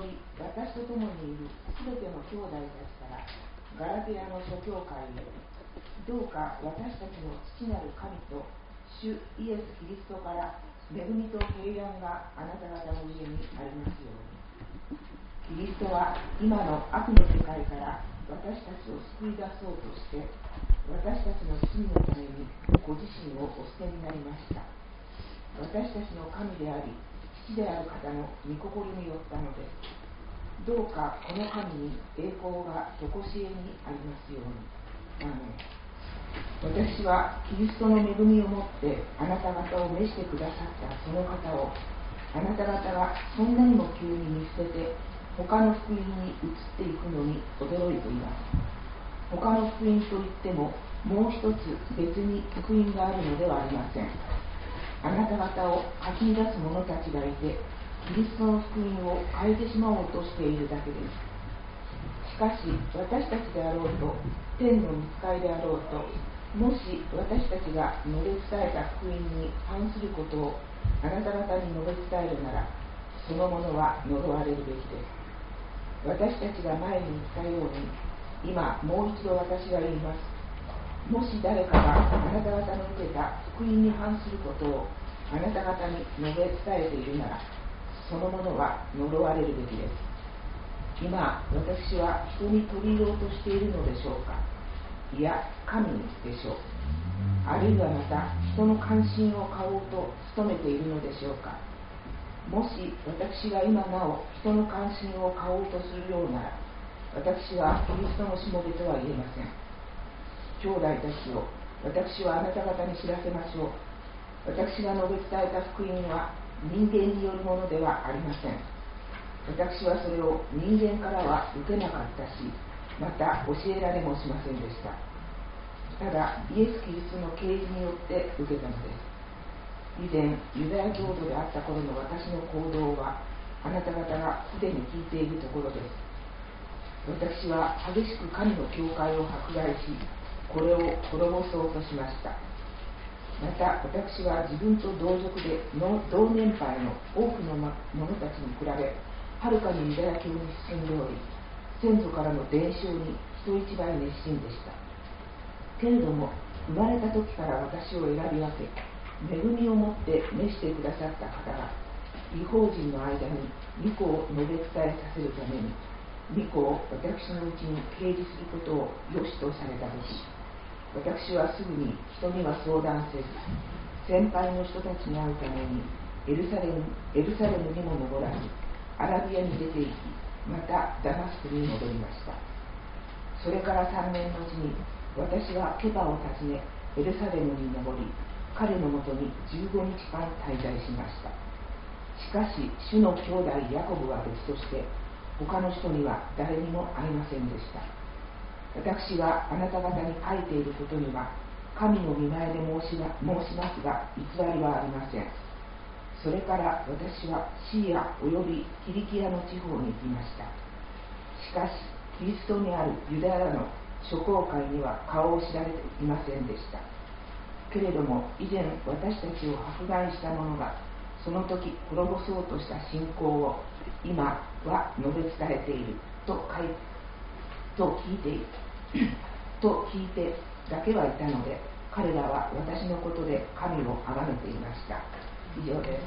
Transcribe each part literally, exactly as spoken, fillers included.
り私と共にいるすべての兄弟たちからガラテヤの諸教会へ、どうか私たちの父なる神と主イエス・キリストから恵みと平安があなた方の上にありますように。キリストは今の悪の世界から私たちを救い出そうとして、私たちの罪のためにご自身をお捨てになりました。私たちの神であり父である方の御心によったのです。どうかこの神に栄光が常しえにありますように。アーメン。私はキリストの恵みをもってあなた方を召してくださったその方を、あなた方がそんなにも急に見捨てて他の福音に移っていくのに驚いています。他の福音といってももう一つ別に福音があるのではありません。あなた方をかき乱す者たちがいて、キリストの福音を変えてしまおうとしているだけです。しかし私たちであろうと天の御使いであろうと、もし私たちが述べ伝えた福音に反することをあなた方に述べ伝えるなら、その者は呪われるべきです。私たちが前に言ったように、今もう一度私が言います。もし誰かがあなた方の受けた福音に反することをあなた方に述べ伝えているなら、その者は呪われるべきです。今私は人に取り入ろうとしているのでしょうか。いや神にでしょう。あるいはまた人の関心を買おうと努めているのでしょうか。もし私が今なお人の関心を買おうとするようなら、私はキリストのしもべとは言えません。兄弟たちを、私はあなた方に知らせましょう。私が述べ伝えた福音は人間によるものではありません。私はそれを人間からは受けなかったし、また教えられもしませんでした。ただイエス・キリストの啓示によって受けたのです。以前ユダヤ教徒であった頃の私の行動はあなた方がすでに聞いているところです。私は激しく神の教会を迫害し、これを滅ぼそうとしました。また私は自分と同族での同年配の多くの者たちに比べ、はるかにユダヤ教に進んでおり、先祖からの伝承に人一倍熱心でした。けれども生まれた時から私を選び分け、恵みをもって召してくださった方が、異邦人の間に御子を述べ伝えさせるために、御子を私のうちに掲示することを良しとされた時、私はすぐに人には相談せず、先輩の人たちに会うためにエルサレム、エルサレムにも登らず、アラビアに出て行き、またダマスクに戻りました。それからさんねんのうちに私はケバを訪ね、エルサレムに登り、彼のもとにじゅうごにちかん滞在しました。しかし主の兄弟ヤコブは別として、他の人には誰にも会いませんでした。私があなた方に書いていることには神の御前で申し申しますが、偽りはありません。それから私はシリアおよびキリキアの地方に行きました。しかしキリストにあるユダヤの諸教会には顔を知られていませんでした。けれども以前私たちを迫害した者がその時滅ぼそうとした信仰を今は述べ伝えていると書いてと聞いていると聞いてだけはいたので、彼らは私のことで神を崇めていました。以上です。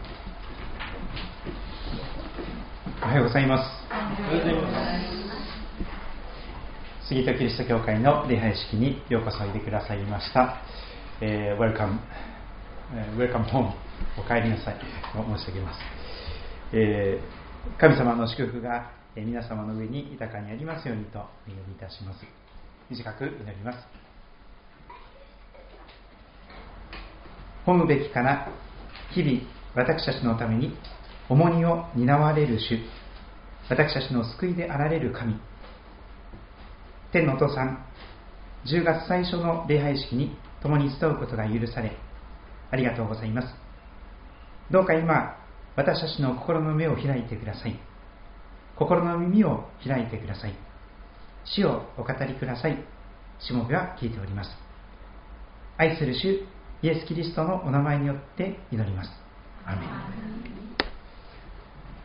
おはようございます。 おはようございます。 杉戸キリスト教会の礼拝式にようこそおいでくださいました。えー、Welcome、えー、Welcome home。お帰りなさいと申し上げます。えー、神様の祝福が皆様の上に豊かにありますようにとお祈りいたします。短く祈ります。褒むべきから日々私たちのために重荷を担われる主、私たちの救いであられる神、天のお父さん、じゅうがつ最初の礼拝式に共に集うことが許されありがとうございます。どうか今私たちの心の目を開いてください。心の耳を開いてください。主をお語りください。しもべは聞いております。愛する主イエス・キリストのお名前によって祈ります。アーメン。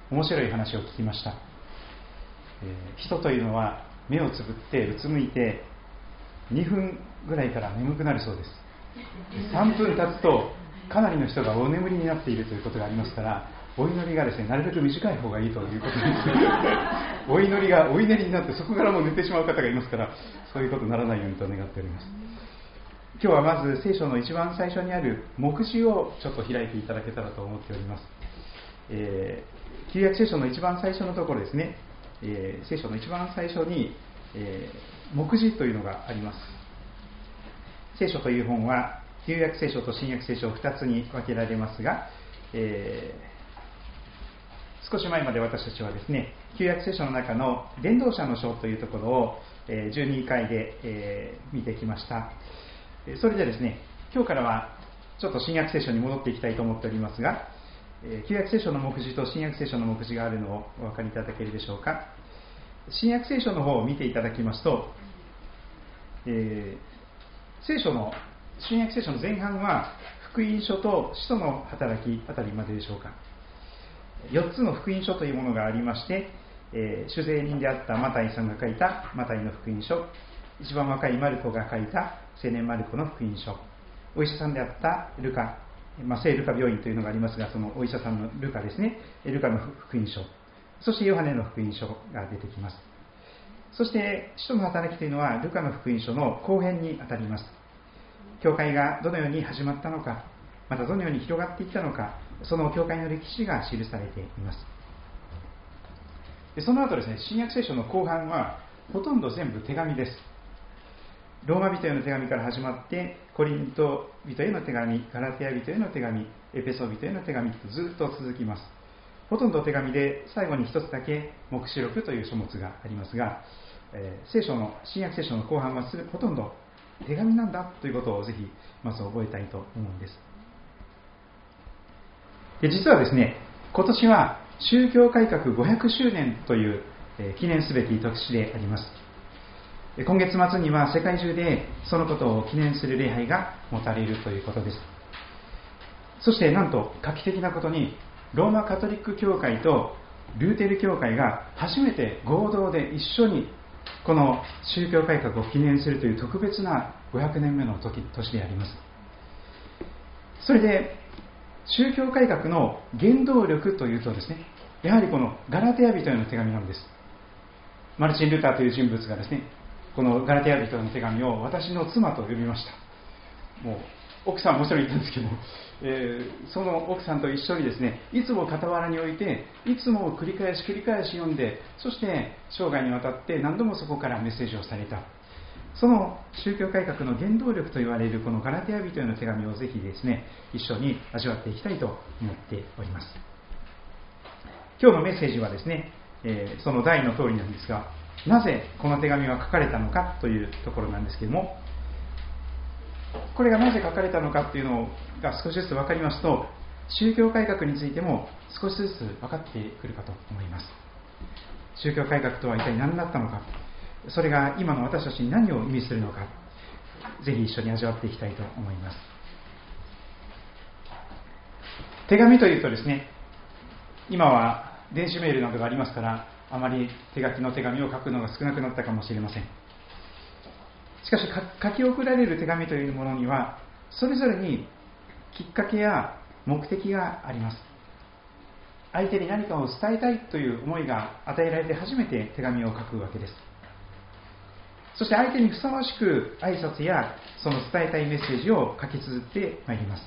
面白い話を聞きました。えー、人というのは目をつぶってうつむいてにふんぐらいから眠くなるそうです。さんぷん経つとかなりの人がお眠りになっているということがありますから、お祈りがですね、なるべく短い方がいいということです。お祈りがお祈りになってそこからもう寝てしまう方がいますから、そういうことにならないようにと願っております。今日はまず聖書の一番最初にある目次をちょっと開いていただけたらと思っております。えー、旧約聖書の一番最初のところですね、えー、聖書の一番最初に、えー、目次というのがあります。聖書という本は旧約聖書と新約聖書ふたつに分けられますが、えー少し前まで私たちはですね、旧約聖書の中の伝道者の書というところをじゅうにかいで、えー、見てきました。それでですね、今日からはちょっと新約聖書に戻っていきたいと思っておりますが、旧約聖書の目次と新約聖書の目次があるのをお分かりいただけるでしょうか。新約聖書の方を見ていただきますと、えー、聖書の新約聖書の前半は福音書と使徒の働きあたりまででしょうか。よっつの福音書というものがありまして、えー、主税人であったマタイさんが書いたマタイの福音書、一番若いマルコが書いた青年マルコの福音書、お医者さんであったルカ、まあ、聖ルカ病院というのがありますが、そのお医者さんのルカですね、ルカの福音書、そしてヨハネの福音書が出てきます。そして使徒の働きというのはルカの福音書の後編にあたります。教会がどのように始まったのか、またどのように広がっていったのか、その教会の歴史が記されています。でその後ですね、新約聖書の後半はほとんど全部手紙です。ローマ人への手紙から始まって、コリント人への手紙、ガラテヤ人への手紙、エペソ人への手紙とずっと続きます。ほとんど手紙で、最後に一つだけ黙示録という書物がありますが、えー、聖書の新約聖書の後半はほとんど手紙なんだということをぜひまず覚えたいと思うんです。で実はですね、今年は宗教改革ごひゃくしゅうねんという、えー、記念すべき年であります。今月末には世界中でそのことを記念する礼拝が持たれるということです。そしてなんと画期的なことに、ローマカトリック教会とルーテル教会が初めて合同で一緒にこの宗教改革を記念するという特別なごひゃくねんめの時年であります。それで宗教改革の原動力というとですね、やはりこのガラテヤ人への手紙なんです。マルチン・ルターという人物がですね、このガラテヤ人への手紙を私の妻と呼びました。もう奥さんはもちろんいたんですけども、えー、その奥さんと一緒にですね、いつも傍らに置いて、いつも繰り返し繰り返し読んで、そして生涯にわたって何度もそこからメッセージをされた。その宗教改革の原動力と言われるこのガラテヤ人への手紙をぜひですね、一緒に味わっていきたいと思っております。今日のメッセージはですね、えー、その題の通りなんですが、なぜこの手紙は書かれたのかというところなんですけれども、これがなぜ書かれたのかというのが少しずつ分かりますと、宗教改革についても少しずつ分かってくるかと思います。宗教改革とは一体何だったのか、それが今の私たちに何を意味するのか、ぜひ一緒に味わっていきたいと思います。手紙というとですね、今は電子メールなどがありますから、あまり手書きの手紙を書くのが少なくなったかもしれません。しかし書き送られる手紙というものにはそれぞれにきっかけや目的があります。相手に何かを伝えたいという思いが与えられて初めて手紙を書くわけです。そして相手にふさわしく挨拶やその伝えたいメッセージを書き綴ってまいります。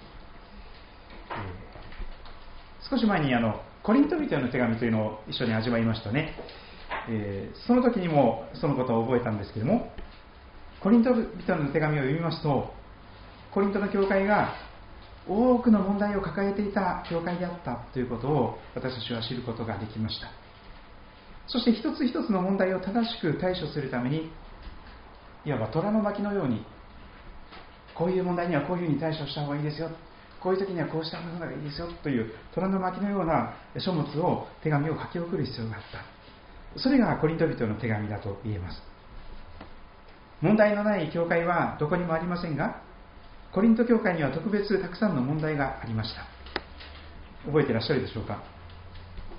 えー、少し前にあのコリント人への手紙というのを一緒に味わいましたね。えー、その時にもそのことを覚えたんですけれども、コリント人の手紙を読みますと、コリントの教会が多くの問題を抱えていた教会であったということを私たちは知ることができました。そして一つ一つの問題を正しく対処するために、いわば虎の巻のように、こういう問題にはこういうふうに対処した方がいいですよ、こういう時にはこうした方がいいですよという虎の巻のような書物を、手紙を書き送る必要があった。それがコリント人の手紙だと言えます。問題のない教会はどこにもありませんが、コリント教会には特別たくさんの問題がありました。覚えていらっしゃるでしょうか。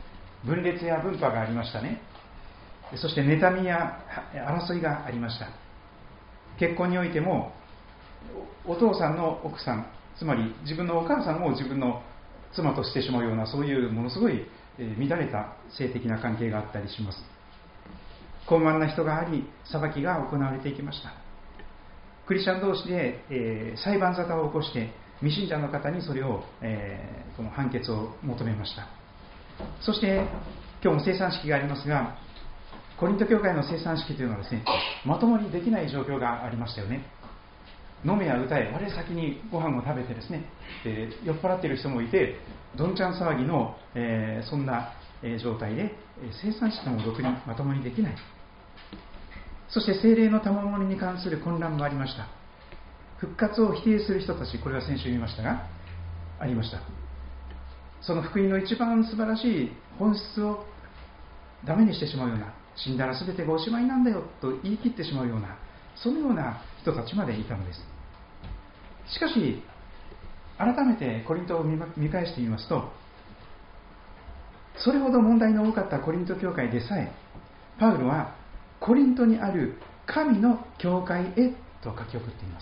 分裂や分派がありましたね。そして妬みや争いがありました。結婚においてもお父さんの奥さん、つまり自分のお母さんを自分の妻としてしまうような、そういうものすごい乱れた性的な関係があったりします。高慢な人があり、裁きが行われていきました。クリスチャン同士で、えー、裁判沙汰を起こして未信者の方にそれを、えー、この判決を求めました。そして今日も聖餐式がありますが、コリント教会の聖餐式というのはですね、まともにできない状況がありましたよね。飲めや歌え、我先にご飯を食べてですね、えー、酔っ払っている人もいて、どんちゃん騒ぎの、えー、そんな、えー、状態で、えー、聖餐式もろくにまともにできない。そして聖霊の賜物に関する混乱もありました。復活を否定する人たち、これは先週言いましたが、ありました。その福音の一番素晴らしい本質をダメにしてしまうような、死んだら全てがおしまいなんだよと言い切ってしまうような、そのような人たちまでいたのです。しかし改めてコリントを見返してみますと、それほど問題の多かったコリント教会でさえ、パウロはコリントにある神の教会へと書き送っています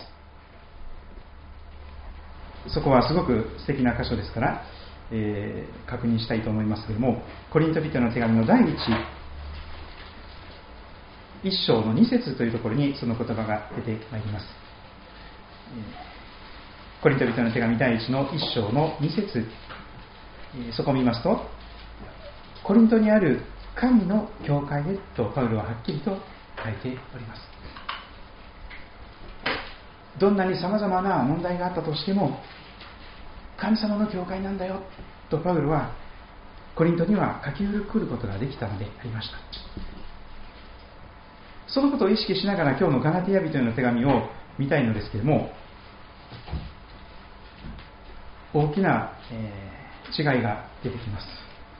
。そこはすごく素敵な箇所ですから、えー、確認したいと思いますけれども、コリント人の手紙の第一一章の二節というところにその言葉が出てまいります。コリント人の手紙第一の一章の二節、そこを見ますと、コリントにある神の教会へとパウロははっきりと書いております。どんなに様々な問題があったとしても、神様の教会なんだよとパウロはコリントには書き送ることができたのでありました。そのことを意識しながら今日のガラテヤ人への手紙を見たいのですけれども、大きな、えー、違いが出てきます。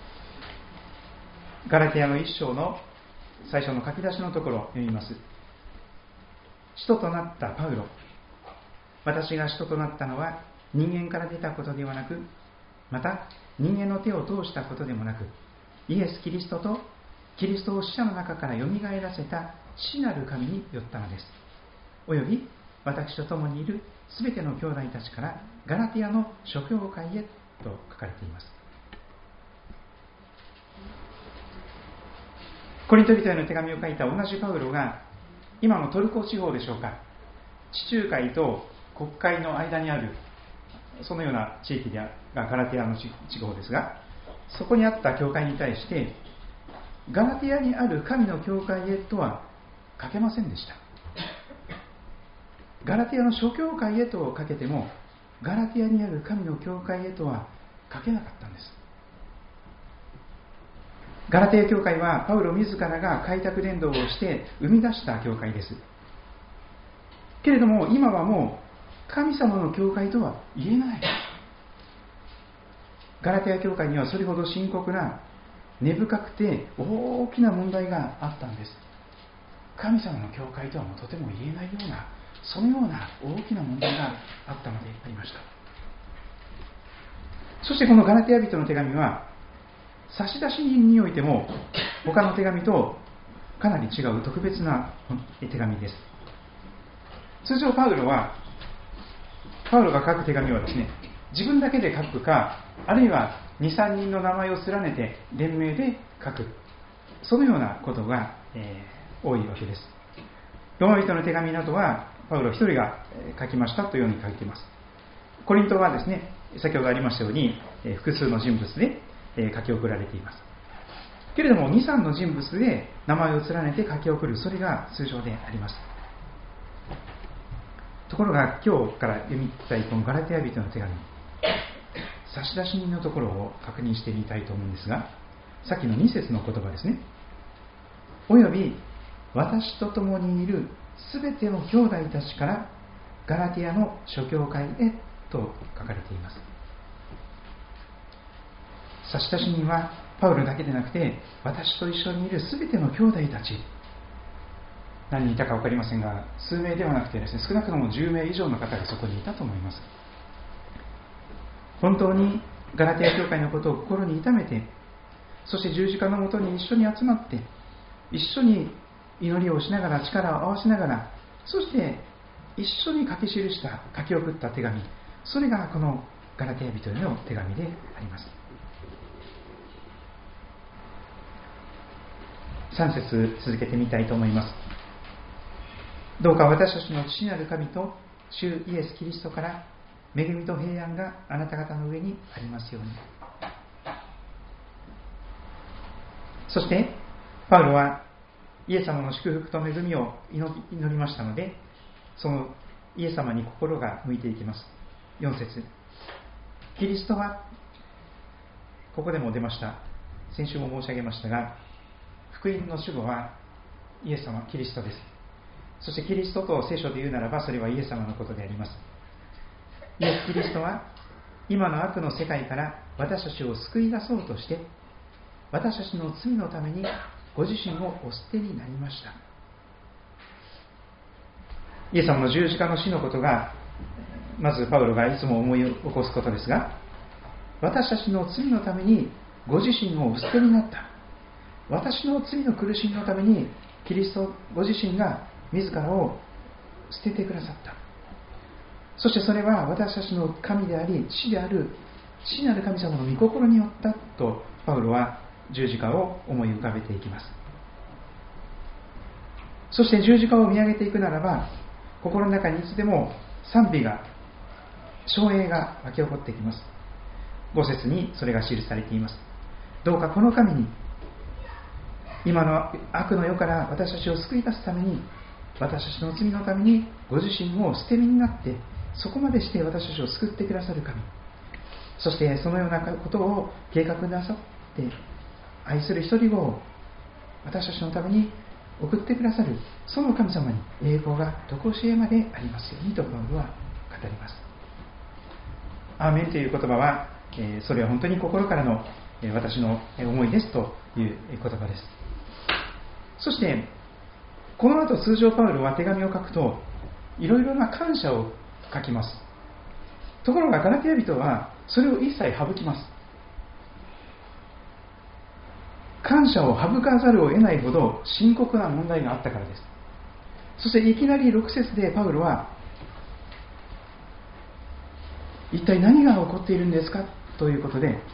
ガラテヤの一章の最初の書き出しのところを読みます。使徒となったパウロ、私が使徒となったのは人間から出たことではなく、また人間の手を通したことでもなく、イエス・キリストとキリストを死者の中からよみがえらせた父なる神によったのです。および私と共にいるすべての兄弟たちからガラテヤの諸教会へと書かれています。コリント人への手紙を書いた同じパウロが今のトルコ地方でしょうか、地中海と黒海の間にあるそのような地域がガラテヤの地方ですが、そこにあった教会に対してガラテヤにある神の教会へとは書けませんでした。ガラテヤの諸教会へと書けても、ガラテヤにある神の教会へとは書けなかったんです。ガラテヤ教会はパウロ自らが開拓伝道をして生み出した教会です。けれども今はもう神様の教会とは言えない。ガラテヤ教会にはそれほど深刻な根深くて大きな問題があったんです。神様の教会とはもうとても言えないような、そのような大きな問題があったのでありました。そしてこのガラテヤ人の手紙は差出人においても他の手紙とかなり違う特別な手紙です。通常パウロはパウロが書く手紙はですね、自分だけで書くか、あるいは にさんにんの名前を連ねて連名で書く、そのようなことが、えー、多いわけです。ローマ人の手紙などはパウロ一人が書きましたというように書いています。コリントはですね、先ほどありましたように複数の人物で書き送られています。けれども にさんの人物で名前を連ねて書き送る、それが通常であります。ところが今日から読みたいこのガラテヤ人の手紙、差出人のところを確認してみたいと思うんですが、さっきのに節の言葉ですね。および私と共にいるすべての兄弟たちからガラテヤの諸教会へと書かれています。差出人はパウロだけでなくて、私と一緒にいるすべての兄弟たち、何人いたか分かりませんが、数名ではなくてですね、少なくともじゅうめい以上の方がそこにいたと思います。本当にガラテヤ教会のことを心に痛めて、 そして十字架のもとに一緒に集まって、一緒に祈りをしながら、力を合わせながら、そして一緒に書き記した、書き送った手紙、それがこのガラテヤ人への手紙であります。さん節続けてみたいと思います。どうか私たちの父なる神と主イエス・キリストから恵みと平安があなた方の上にありますように。そしてパウロはイエス様の祝福と恵みを祈りましたので、そのイエス様に心が向いていきます。よん節、キリストは、ここでも出ました、先週も申し上げましたが、福音の主語はイエス様、キリストです。そしてキリストと聖書で言うならば、それはイエス様のことであります。イエス・キリストは今の悪の世界から私たちを救い出そうとして、私たちの罪のためにご自身をお捨てになりました。イエス様の十字架の死のことが、まずパウロがいつも思い起こすことですが、私たちの罪のためにご自身をお捨てになった。私の罪の苦しみのためにキリストご自身が自らを捨ててくださった。そしてそれは私たちの神であり、父である父なる神様の御心によったと、パウロは十字架を思い浮かべていきます。そして十字架を見上げていくならば、心の中にいつでも賛美が、称栄が湧き起こってきます。ご節にそれが記されています。どうかこの神に、今の悪の世から私たちを救い出すために、私たちの罪のためにご自身を捨て身になって、そこまでして私たちを救ってくださる神、そしてそのようなことを計画なさって愛する一人子を私たちのために送ってくださる、その神様に栄光が常しえまでありますようにとパウロは語ります。アーメンという言葉は、それは本当に心からの私の思いですという言葉です。そしてこの後、通常パウロは手紙を書くといろいろな感謝を書きます。ところがガラテヤ人はそれを一切省きます。感謝を省かざるを得ないほど深刻な問題があったからです。そしていきなりろく節でパウロは、一体何が起こっているんですかということで、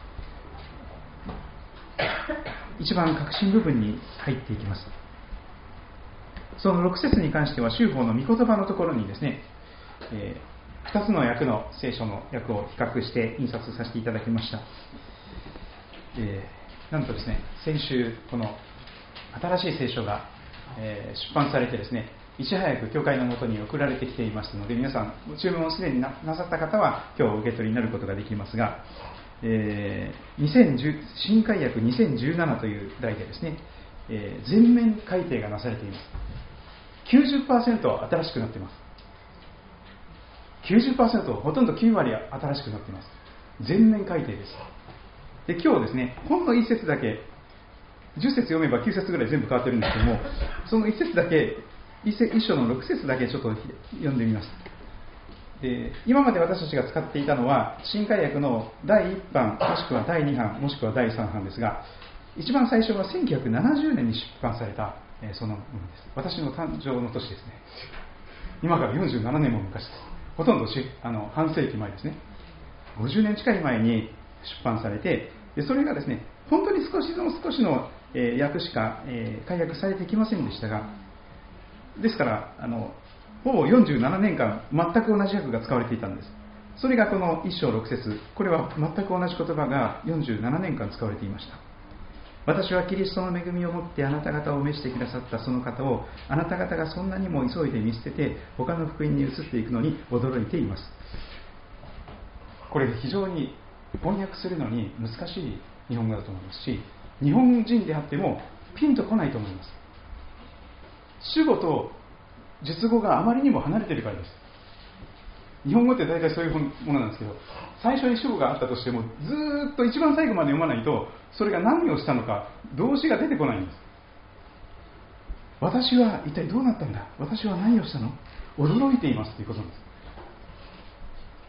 一番核心部分に入っていきます。そのろく節に関しては、修法の御言葉のところにですね、えー、ふたつの訳の聖書の訳を比較して印刷させていただきました。えー、なんとですね、先週この新しい聖書が、えー、出版されてですね、いち早く教会のもとに送られてきていますので、皆さん注文をすでに な, なさった方は今日お受け取りになることができますが、えー、にせんじゅう新改訳にせんじゅうななという題でですね、えー、全面改訂がなされています。きゅうじゅっパーセント 新しくなっています。きゅうじゅっパーセント、ほとんどきゅう割新しくなっています。全面改訂です。で、今日ですね、ほんのいち節だけ、じゅっ節読めばきゅう節ぐらい全部変わってるんですけども、そのいち節だけ、一章のろく節だけちょっと読んでみます。で、今まで私たちが使っていたのは新改訳のだいいっ版、もしくはだいに版、もしくはだいさん版ですが、一番最初はせんきゅうひゃくななじゅうねんに出版された、えー、そのものです。私の誕生の年ですね。今からよんじゅうななねんも昔です。ほとんどしあの半世紀前ですね。ごじゅうねん近い前に出版されて、でそれがですね、本当に少しの少しの、えー、訳しか、えー、改訳されてきませんでしたが、ですからあのほぼよんじゅうななねんかん全く同じ訳が使われていたんです。それがこのいっ章ろく節、これは全く同じ言葉がよんじゅうななねんかん使われていました。私はキリストの恵みをもってあなた方を召してくださったその方を、あなた方がそんなにも急いで見捨てて他の福音に移っていくのに驚いています。これ非常に翻訳するのに難しい日本語だと思いますし、日本人であってもピンとこないと思います。主語と述語があまりにも離れているからです。日本語って大体そういうものなんですけど、最初に主語があったとしてもずーっと一番最後まで読まないと、それが何をしたのか動詞が出てこないんです。私は一体どうなったんだ、私は何をしたの、驚いていますということなんです。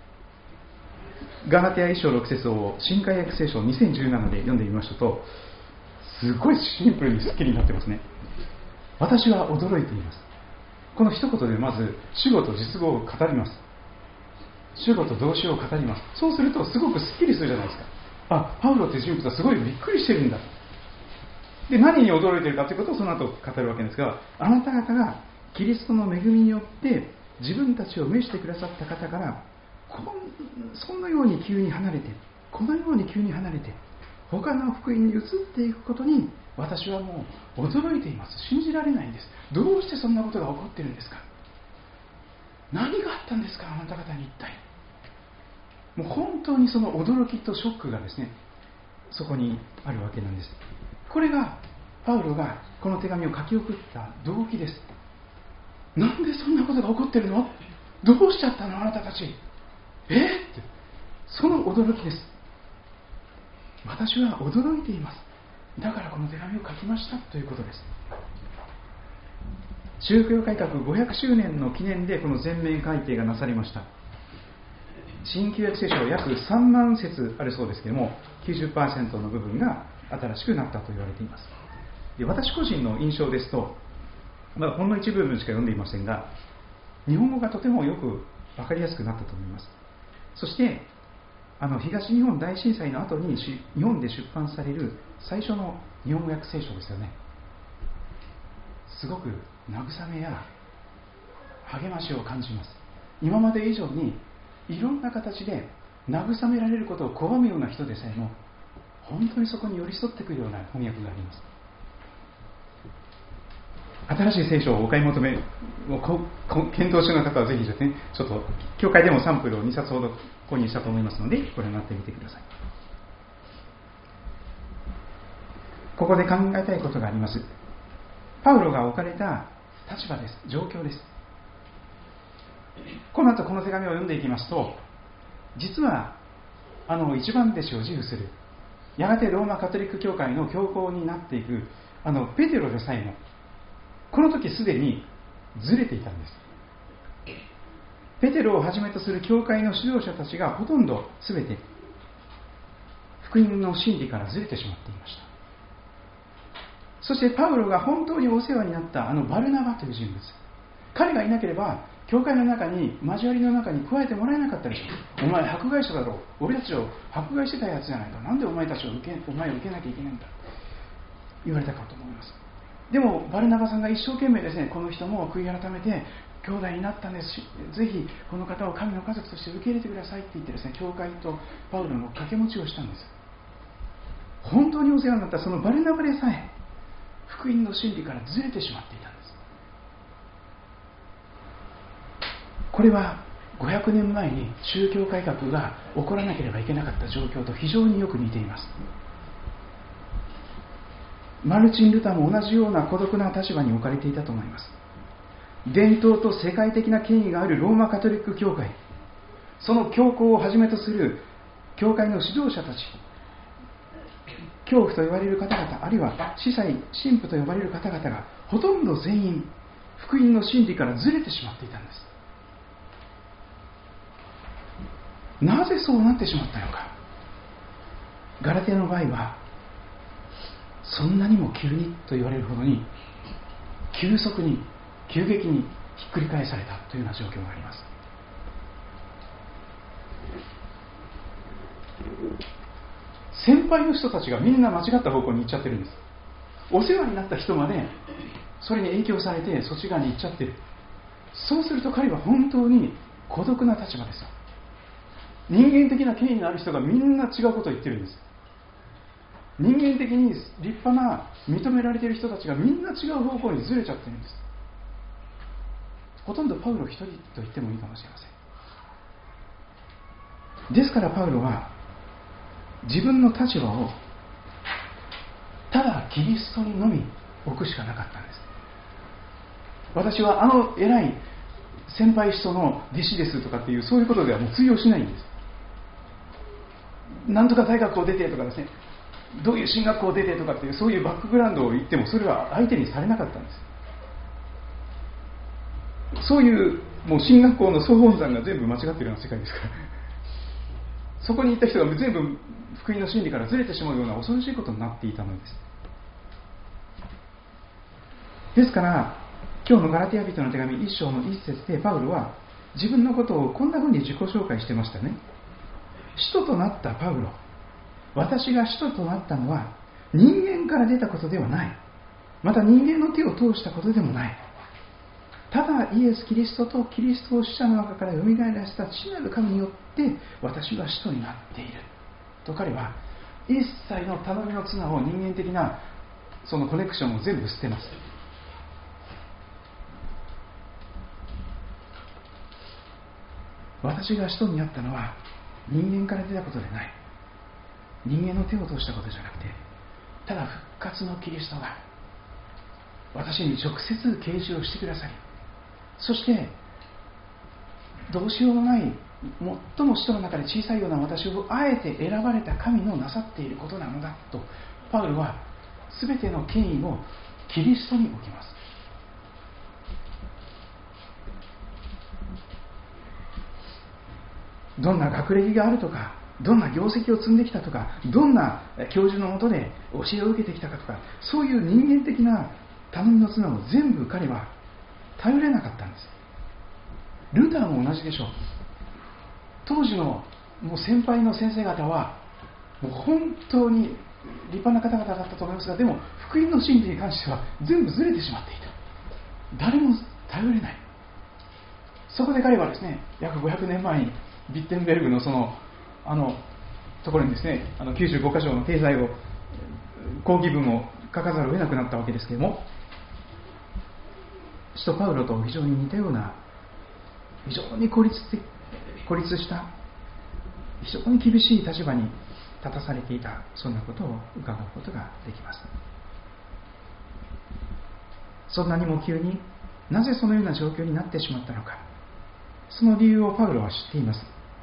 ガラテヤいっ章ろく節を新改訳聖書にせんじゅうななで読んでみましたと、 すごいシンプルにスッキリになってますね。私は驚いています。この一言でまず主語と実語を語ります。主語と動詞を語ります。そうするとすごくスッキリするじゃないですか。あ、パウロという人物はすごいびっくりしてるんだ。で、何に驚いているかということをその後語るわけですが、あなた方がキリストの恵みによって自分たちを召してくださった方からこんそのように急に離れて、このように急に離れて他の福音に移っていくことに私はもう驚いています。信じられないんです。どうしてそんなことが起こっているんですか。何があったんですか、あなた方に一体。もう本当にその驚きとショックがですね、そこにあるわけなんです。これがパウロがこの手紙を書き送った動機です。なんでそんなことが起こってるの、どうしちゃったのあなたたち、えー、ってその驚きです。私は驚いています。だからこの手紙を書きましたということです。宗教改革ごひゃくしゅうねんの記念でこの全面改訂がなされました。新旧約聖書は約さんまんせつあるそうですけれども、 きゅうじゅっパーセント の部分が新しくなったと言われています。で、私個人の印象ですと、まあ、ほんの一部分しか読んでいませんが、日本語がとてもよく分かりやすくなったと思います。そしてあの東日本大震災の後に日本で出版される最初の日本語訳聖書ですよね。すごく慰めや励ましを感じます。今まで以上にいろんな形で慰められることを拒むような人でさえも本当にそこに寄り添ってくるような翻訳があります。新しい聖書をお買い求めを検討中の方はぜひですね、ちょっと教会でもサンプルをにさつほど購入したと思いますので、ご覧になってみてください。ここで考えたいことがあります。パウロが置かれた立場です。状況です。この後この手紙を読んでいきますと、実はあの一番弟子を自負する、やがてローマカトリック教会の教皇になっていくあのペテロでさえもこの時すでにずれていたんです。ペテロをはじめとする教会の指導者たちがほとんど全て福音の真理からずれてしまっていました。そしてパウロが本当にお世話になったあのバルナバという人物、彼がいなければ教会の中に交わりの中に加えてもらえなかったでしょう。お前迫害者だろう、俺たちを迫害してたやつじゃないか、なんでお前たちを受けお前を受けなきゃいけないんだ、言われたかと思います。でもバルナバさんが一生懸命ですね、この人も悔い改めて兄弟になったんですし、ぜひこの方を神の家族として受け入れてくださいって言ってですね、教会とパウロの掛け持ちをしたんです。本当にお世話になったそのバルナバでさえ福音の真理からずれてしまっていたんです。これはごひゃくねんまえに宗教改革が起こらなければいけなかった状況と非常によく似ています。マルチン・ルターも同じような孤独な立場に置かれていたと思います。伝統と世界的な権威があるローマカトリック教会、その教皇をはじめとする教会の指導者たち、教父と呼ばれる方々、あるいは司祭、神父と呼ばれる方々がほとんど全員福音の真理からずれてしまっていたんです。なぜそうなってしまったのか。ガラテヤの場合はそんなにも急にと言われるほどに急速に急激にひっくり返されたというような状況があります。先輩の人たちがみんな間違った方向に行っちゃってるんです。お世話になった人までそれに影響されてそっち側に行っちゃってる。そうすると彼は本当に孤独な立場ですよ。人間的な権威のある人がみんな違うことを言ってるんです。人間的に立派な認められている人たちがみんな違う方向にずれちゃってるんです。ほとんどパウロ一人と言ってもいいかもしれません。ですからパウロは自分の立場をただキリストにのみ置くしかなかったんです。私はあの偉い先輩人の弟子ですとかっていうそういうことではもう通用しないんです。なんとか大学を出てとかですね、どういう進学校を出てとかっていうそういうバックグラウンドを言ってもそれは相手にされなかったんです。そういうもう進学校の総本山が全部間違っているような世界ですからそこに行った人が全部福音の真理からずれてしまうような恐ろしいことになっていたのです。 ですから今日のガラテヤ人の手紙一章の一節でパウロは自分のことをこんなふうに自己紹介してましたね。使徒となったパウロ、私が使徒となったのは人間から出たことではない、また人間の手を通したことでもない、ただイエス・キリストとキリストを死者の中からよみがえらせた父なる神によって私は使徒になっていると。彼は一切の頼みの綱を、人間的なそのコネクションを全部捨てます。私が使徒になったのは人間から出たことでない、人間の手を通したことじゃなくて、ただ復活のキリストが私に直接啓示をしてくださり、そしてどうしようもない最も使徒の中で小さいような私をあえて選ばれた神のなさっていることなのだと、パウロは全ての権威をキリストに置きます。どんな学歴があるとか、どんな業績を積んできたとか、どんな教授のもとで教えを受けてきたかとか、そういう人間的な頼みの綱を全部彼は頼れなかったんです。ルターも同じでしょう。当時のもう先輩の先生方はもう本当に立派な方々だったと思いますが、でも福音の真理に関しては全部ずれてしまっていた。誰も頼れない。そこで彼はですね、約ごひゃくねんまえにビッテンベルグのそのあのところにですね、あのきゅうじゅうごかしょの経済を講義文を書かざるを得なくなったわけですけれども、使徒パウロと非常に似たような、非常に孤立的孤立した非常に厳しい立場に立たされていた、そんなことを伺うことができます。そんなにも急になぜそのような状況になってしまったのか、その理由をパウロは知っています。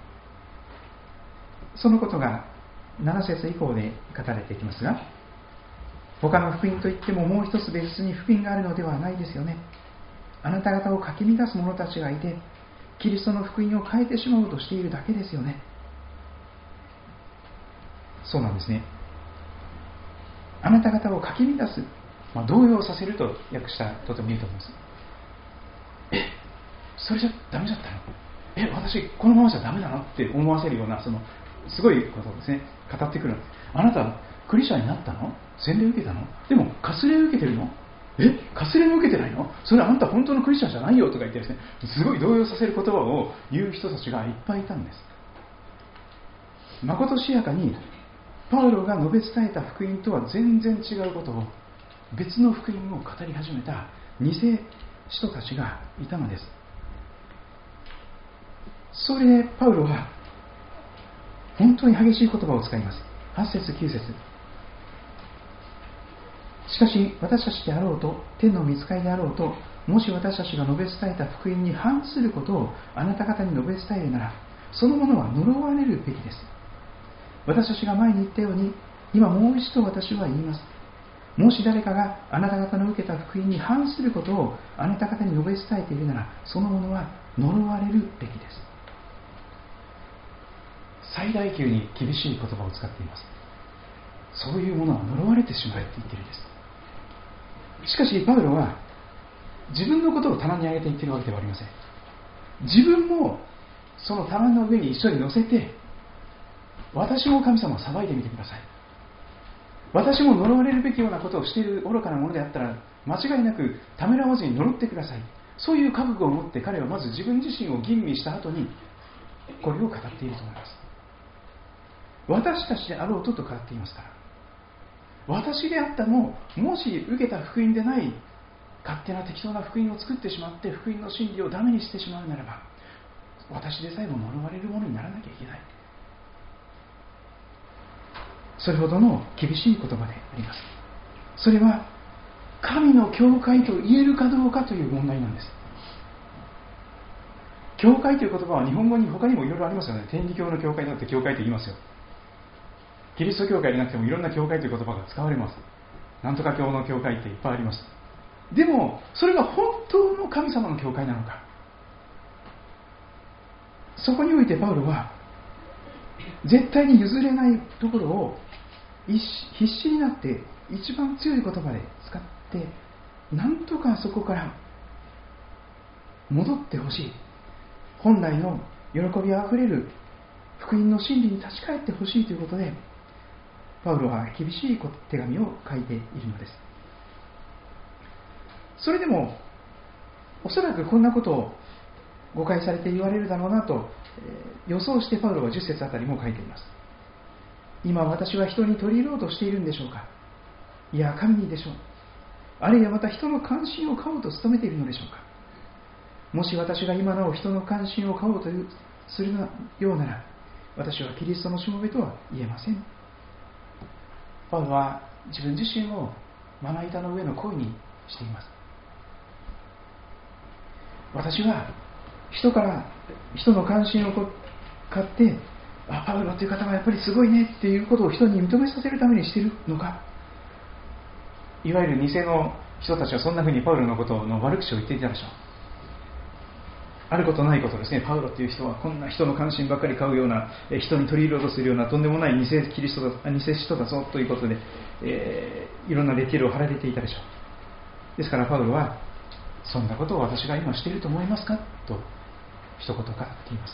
そのことがなな節以降で語られていきますが、他の福音といってももう一つ別に福音があるのではないですよね。あなた方をかき乱す者たちがいて、キリストの福音を変えてしまおうとしているだけですよね。そうなんですね。あなた方をかき乱す、まあ、動揺させると訳したらとてもいいと思います。え、それじゃダメだったの？え、私このままじゃダメなのって思わせるような、そのすごいことをですね、語ってくる。あなたクリスチャンになったの？洗礼受けたの？でも割礼受けてるの？え、割礼も受けてないの？それあんた本当のクリスチャンじゃないよとか言ってですね、すごい動揺させる言葉を言う人たちがいっぱいいたんです。まことしやかにパウロが述べ伝えた福音とは全然違うことを、別の福音を語り始めた偽人たちがいたのです。それでパウロは本当に激しい言葉を使います。はち節きゅう節。しかし私たちであろうと天の御使いであろうと、もし私たちが述べ伝えた福音に反することをあなた方に述べ伝えるなら、そのものは呪われるべきです。私たちが前に言ったように、今もう一度私は言います。もし誰かがあなた方の受けた福音に反することをあなた方に述べ伝えているなら、そのものは呪われるべきです。最大級に厳しい言葉を使っています。そういうものは呪われてしまえって言っているんです。しかしパウロは自分のことを棚に上げて言っているわけではありません。自分もその棚の上に一緒に乗せて、私も神様を裁いてみてください。私も呪われるべきようなことをしている愚かなものであったら、間違いなくためらわずに呪ってください。そういう覚悟を持って彼はまず自分自身を吟味した後にこれを語っていると思います。私たちであろうとと語っていますから、私であったももし受けた福音でない勝手な適当な福音を作ってしまって福音の真理をダメにしてしまうならば、私でさえも呪われるものにならなきゃいけない。それほどの厳しい言葉であります。それは神の教会と言えるかどうかという問題なんです。教会という言葉は日本語に他にもいろいろありますよね。天理教の教会だって教会と言いますよ。キリスト教会でなくてもいろんな教会という言葉が使われます。なんとか教の教会っていっぱいあります。でもそれが本当の神様の教会なのか。そこにおいてパウロは絶対に譲れないところを必死になって一番強い言葉で使ってなんとかそこから戻ってほしい、本来の喜びあふれる福音の真理に立ち返ってほしいということで、パウロは厳しい手紙を書いているのです。それでもおそらくこんなことを誤解されて言われるだろうなと予想して、パウロはじゅっ節あたりも書いています。今私は人に取り入ろうとしているんでしょうか。いや神にでしょう。あるいはまた人の関心を買おうと努めているのでしょうか。もし私が今なお人の関心を買おうとするようなら、私はキリストのしもべとは言えません。パウロは自分自身をまな板の上の恋にしています。私は人から人の関心を買って、あ、パウロという方はやっぱりすごいねっていうことを人に認めさせるためにしているのか。いわゆる偽の人たちはそんなふうにパウロのことの悪口を言っていたでしょう。あることないことですね。パウロという人はこんな人の関心ばっかり買うような、人に取り入れようとするようなとんでもない偽キリストだ、偽人だぞということで、えー、いろんなレッテルを貼られていたでしょう。ですからパウロは、そんなことを私が今していると思いますかと一言語っています。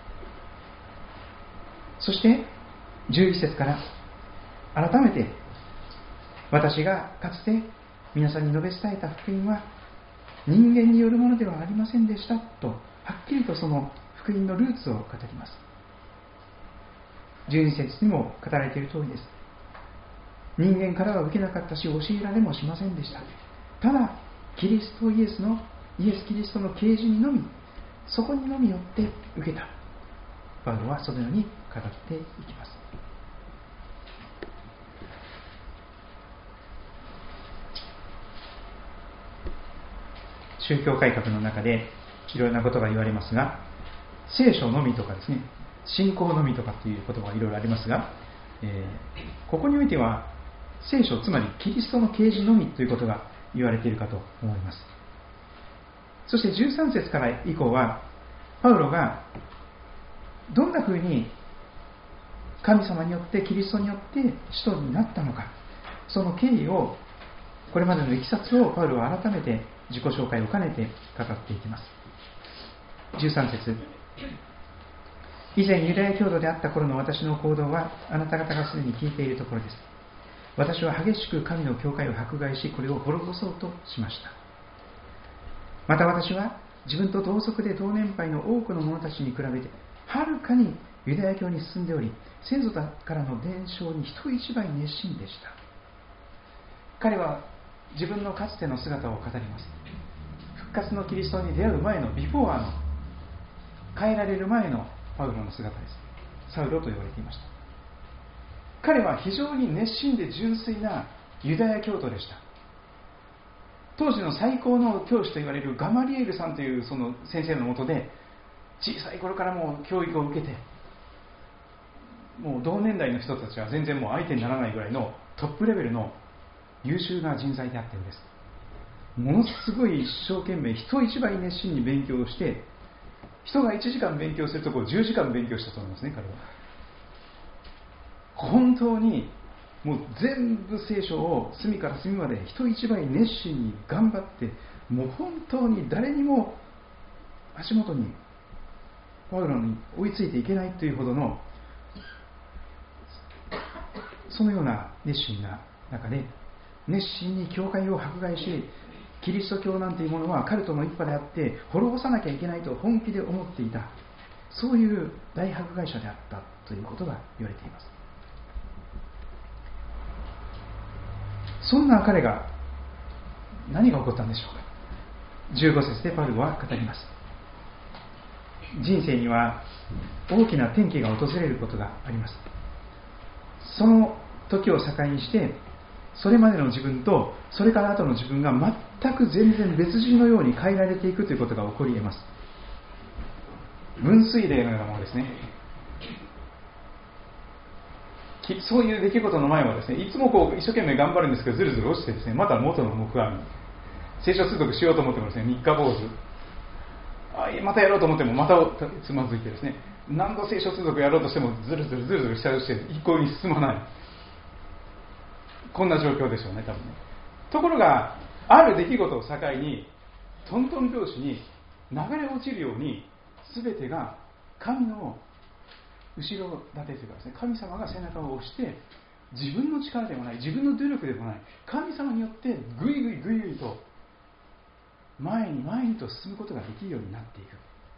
そしてじゅういち節から改めて、私がかつて皆さんに述べ伝えた福音は人間によるものではありませんでしたと、はっきりとその福音のルーツを語ります。じゅうに節にも語られている通りです。人間からは受けなかったし、教えられもしませんでした。ただキリストイエスのイエス・キリストの啓示にのみ、そこにのみよって受けた。パウロはそのように語っていきます。宗教改革の中でいろいろなことが言われますが、聖書のみとかですね、信仰のみとかという言葉がいろいろありますが、えー、ここにおいては聖書、つまりキリストの啓示のみということが言われているかと思います。そしてじゅうさん節から以降は、パウロがどんなふうに神様によってキリストによって使徒になったのか、その経緯を、これまでのいきさつをパウロは改めて自己紹介を兼ねて語っていきます。じゅうさん節、以前ユダヤ教徒であった頃の私の行動はあなた方がすでに聞いているところです。私は激しく神の教会を迫害し、これを滅ぼそうとしました。また私は自分と同族で同年配の多くの者たちに比べてはるかにユダヤ教に進んでおり、先祖からの伝承に人一倍熱心でした。彼は自分のかつての姿を語ります。復活のキリストに出会う前のビフォーの、変えられる前のパウロの姿です。サウロと呼ばれていました。彼は非常に熱心で純粋なユダヤ教徒でした。当時の最高の教師と言われるガマリエルさんというその先生のもとで、小さい頃からもう教育を受けて、もう同年代の人たちは全然もう相手にならないぐらいのトップレベルの優秀な人材であったようです。ものすごい一生懸命、人一倍熱心に勉強をして、人がいちじかん勉強するところをじゅうじかん勉強したと思いますね、彼は。本当にもう全部聖書を隅から隅まで人一倍熱心に頑張って、もう本当に誰にも足元にパウロに追いついていけないというほどの、そのような熱心な中で、熱心に教会を迫害し、キリスト教なんていうものはカルトの一派であって滅ぼさなきゃいけないと本気で思っていた、そういう大迫害者であったということが言われています。そんな彼が何が起こったんでしょうか。じゅうご節でパウロは語ります。人生には大きな転機が訪れることがあります。その時を境にして、それまでの自分とそれから後の自分が全く全然別人のように変えられていくということが起こり得ます。分水嶺のようなものですね。そういう出来事の前はですね、いつもこう一生懸命頑張るんですけど、ずるずる落ちてですね、また元の木阿弥、聖書通読しようと思ってもですね、三日坊主、あまたやろうと思ってもまたつまずいてですね、何度聖書通読やろうとしてもずるずるずるずる下打ちして一向に進まない、こんな状況でしょうね、多分ね。ところがある出来事を境にトントン拍子に流れ落ちるように全てが神の後ろ盾というかですね、神様が背中を押して自分の力でもない自分の努力でもない神様によってぐいぐいぐいぐいと前に前にと進むことができるようになっていく。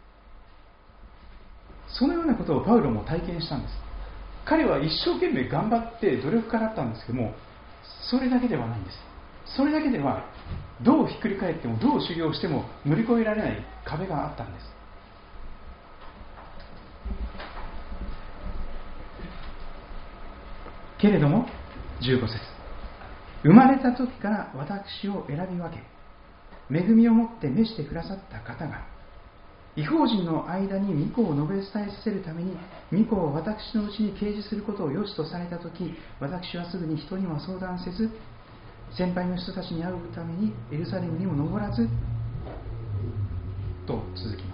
そのようなことをパウロも体験したんです。彼は一生懸命頑張って努力家だったんですけども、それだけではないんです。それだけではどうひっくり返ってもどう修行しても乗り越えられない壁があったんです。けれどもじゅうご節、生まれた時から私を選び分け恵みをもって召してくださった方が、異邦人の間に御子を述べ伝えさせるために御子を私のうちに掲示することを良しとされたとき、私はすぐに人には相談せず先輩の人たちに会うためにエルサレムにも登らずと続きます。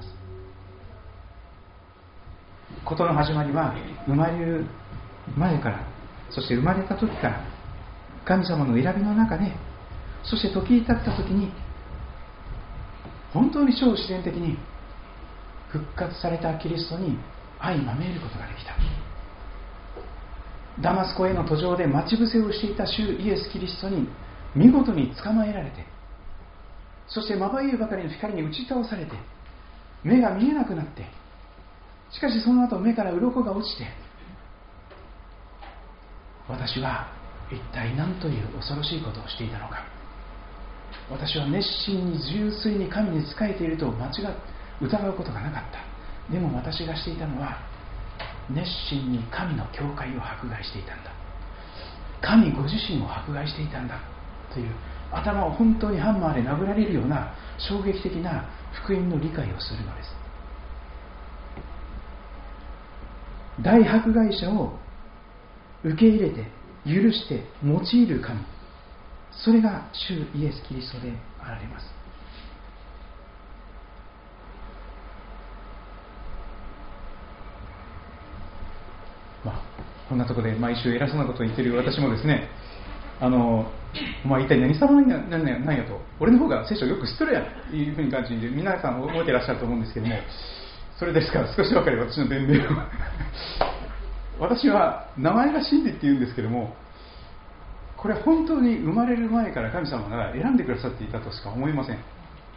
事の始まりは生まれる前から、そして生まれた時から神様の選びの中で、そして時に経った時に本当に超自然的に復活されたキリストに相まみえることができた。ダマスコへの途上で待ち伏せをしていた主イエス・キリストに見事に捕まえられて、そしてまばゆいばかりの光に打ち倒されて目が見えなくなって、しかしその後目から鱗が落ちて、私は一体何という恐ろしいことをしていたのか、私は熱心に純粋に神に仕えていると間違疑うことがなかった。でも私がしていたのは熱心に神の教会を迫害していたんだ、神ご自身を迫害していたんだという、頭を本当にハンマーで殴られるような衝撃的な福音の理解をするのです。大迫害者を受け入れて許して用いる神、それが主イエス・キリストであられます。まあ、こんなところで毎週偉そうなことを言っている私もですね、あの、お前一体何様なんや、なんや、なんやと、俺の方が聖書をよく知っとるやんというふうに感じで皆さん思っていらっしゃると思うんですけども、それですから少しばかり私の弁明を私は名前が真理って言うんですけども、これは本当に生まれる前から神様が選んでくださっていたとしか思いません。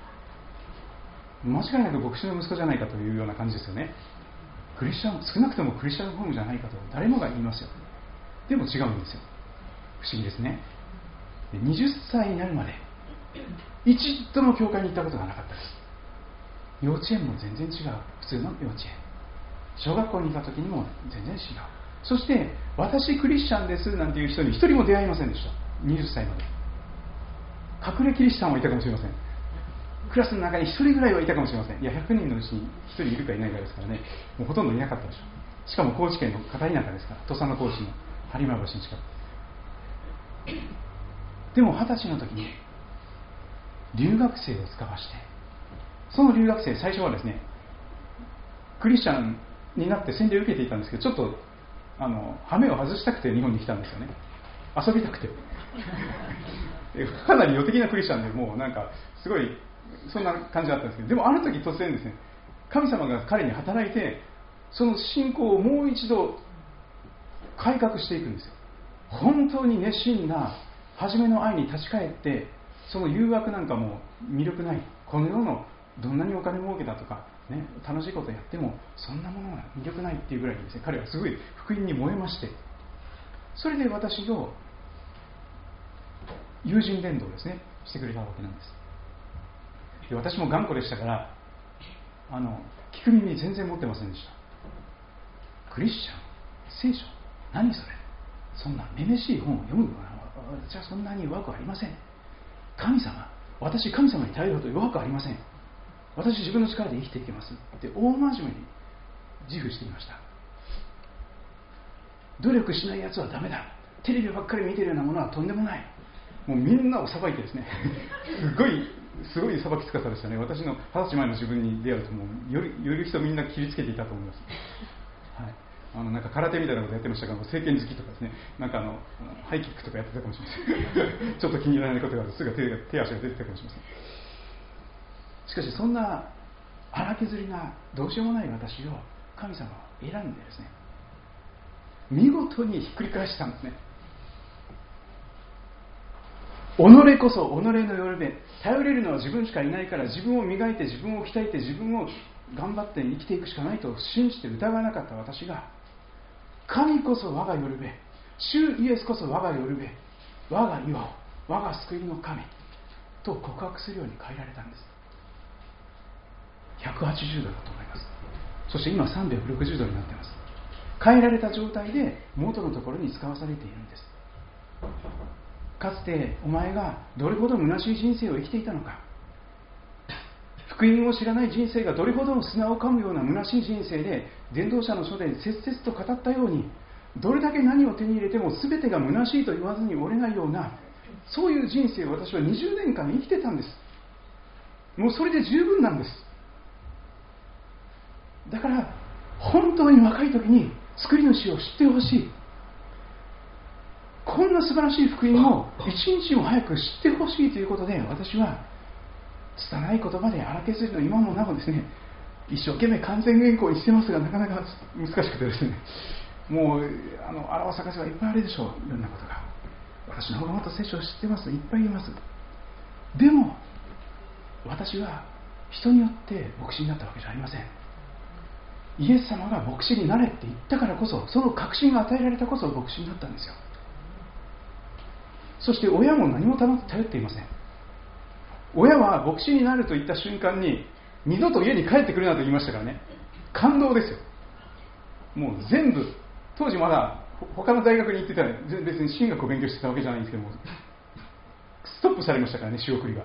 間違いなく牧師の息子じゃないかというような感じですよね。クリスチャン、少なくともクリスチャンホームじゃないかと誰もが言いますよ。でも違うんですよ。不思議ですね。でにじゅっさいになるまで一度も教会に行ったことがなかったです。幼稚園も全然違う、普通の幼稚園。小学校にいた時にも全然違う。そして私クリスチャンですなんていう人に一人も出会いませんでした。にじゅっさいまで。隠れキリシタンはいたかもしれません。クラスの中に一人ぐらいはいたかもしれません。いや、ひゃくにんのうちに一人いるかいないかですからね、もうほとんどいなかったでしょう。しかも高知県の片田舎ですから、土佐の高知の播磨橋に近く。でも二十歳の時に留学生を使わして、その留学生、最初はですね、クリスチャンになって洗礼を受けていたんですけど、ちょっとあの羽目を外したくて日本に来たんですよね。遊びたくてかなり予的なクリスチャンで、もうなんかすごいそんな感じだったんですけど、でもある時突然ですね、神様が彼に働いて、その信仰をもう一度改革していくんですよ。本当に熱心な初めの愛に立ち返って、その誘惑なんかも魅力ない、この世のどんなにお金儲けだとか、ね、楽しいことやってもそんなものが魅力ないっていうぐらいにですね、彼はすごい福音に燃えまして、それで私を友人伝道ですねしてくれたわけなんです。で、私も頑固でしたから、あの聞く耳全然持ってませんでした。クリスチャン、聖書、何それ、そんなめめしい本を読むのは私はそんなに弱くありません。神様、私神様に頼るほど弱くありません。私自分の力で生きていけますって大真面目に自負していました。努力しないやつはダメだ、テレビばっかり見てるようなものはとんでもない、もうみんなを裁いてですねすごいすごい裁きつかさでしたね。私の二十歳前の自分に出会うと、もうよりより人みんな切りつけていたと思います、はい、ああのなんか空手みたいなことやってましたが、正拳突きとかですね、なんかあのハイキックとかやってたかもしれませんちょっと気に入らないことがあるとすぐ手が手足が出てたかもしれません。しかしそんな荒削りなどうしようもない私を神様は選んでですね、見事にひっくり返したんですね。己こそ己のよるべ、頼れるのは自分しかいないから、自分を磨いて自分を鍛えて自分を頑張って生きていくしかないと信じて疑わなかった私が、神こそ我がよるべ、主イエスこそ我がよるべ、我が岩を、我が救いの神と告白するように変えられたんです。ひゃくはちじゅうどだと思います。そして今さんびゃくろくじゅうどになっています。変えられた状態で元のところに使わされているんです。かつてお前がどれほど虚しい人生を生きていたのか、福音を知らない人生がどれほど砂を噛むような虚しい人生で、伝道者の書で切々と語ったように、どれだけ何を手に入れても全てが虚しいと言わずに折れないような、そういう人生を私はにじゅうねんかん生きてたんです。もうそれで十分なんです。だから本当に若い時に救い主を知ってほしい、こんな素晴らしい福音を一日も早く知ってほしいということで、私は拙い言葉で荒削りの今もなおですね、一生懸命完全原稿にしてますが、なかなか難しくてですね、もうあの表す探しはいっぱいあるでしょう、いろんなことが。私の方がもっと聖書を知ってます、いっぱいいます。でも私は人によって牧師になったわけじゃありません。イエス様が牧師になれって言ったからこそ、その確信が与えられたこそ牧師になったんですよ。そして親も何も頼っていません。親は牧師になると言った瞬間に二度と家に帰ってくるなと言いましたからね。感動ですよ。もう全部、当時まだ他の大学に行ってたら別に神学を勉強してたわけじゃないんですけども、ストップされましたからね、仕送りが。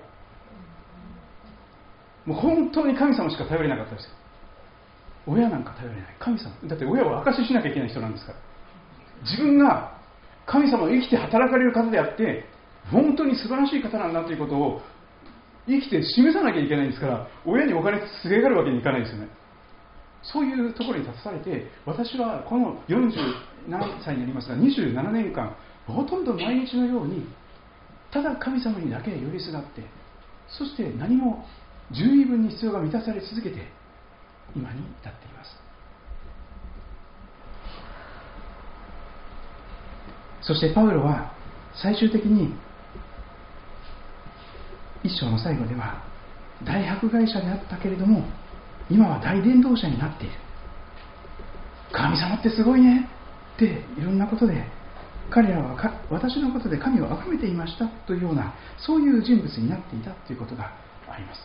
もう本当に神様しか頼れなかったですよ。親なんか頼れない、神様。だって親は証ししなきゃいけない人なんですから。自分が神様を生きて働かれる方であって、本当に素晴らしい方なんだということを生きて示さなきゃいけないんですから、親にお金すげがるわけにいかないですよね。そういうところに立たされて、私はこのよんじゅうななさいになりますが、にじゅうななねんかんほとんど毎日のようにただ神様にだけ寄りすがって、そして何も十二分に必要が満たされ続けて今に至っています。そしてパウロは最終的に一章の最後では、大迫害者であったけれども今は大伝道者になっている、神様ってすごいねっていろんなことで彼らは私のことで神を崇めていましたというような、そういう人物になっていたということがあります。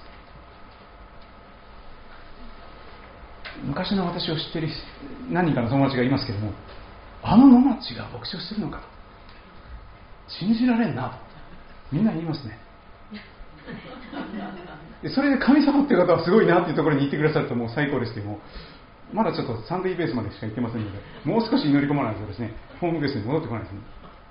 昔の私を知っている何人かの友達がいますけれども、あの野町が牧師をするのかと、信じられんなとみんな言いますね。でそれで神様っていう方はすごいなっていうところに言ってくださるともう最高ですけども、まだちょっとサンデーベースまでしか行ってませんので、もう少し祈り込まないとですね、ホームベースに戻ってこないですね。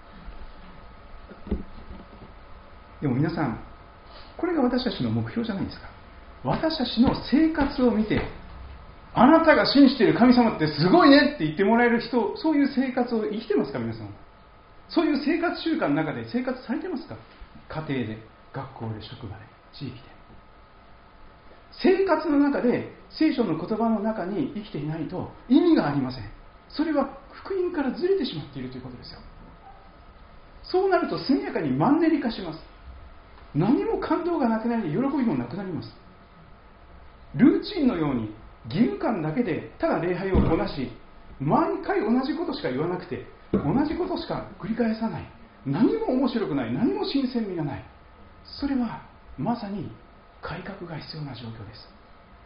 でも皆さん、これが私たちの目標じゃないですか。私たちの生活を見て、あなたが信じている神様ってすごいねって言ってもらえる人、そういう生活を生きてますか皆さん。そういう生活習慣の中で生活されてますか。家庭で、学校で、職場で、地域で。生活の中で聖書の言葉の中に生きていないと意味がありません。それは福音からずれてしまっているということですよ。そうなると速やかにマンネリ化します。何も感動がなくなり、喜びもなくなります。ルーチンのように義務感だけでただ礼拝をこなし、毎回同じことしか言わなくて、同じことしか繰り返さない、何も面白くない、何も新鮮味がない、それはまさに改革が必要な状況です。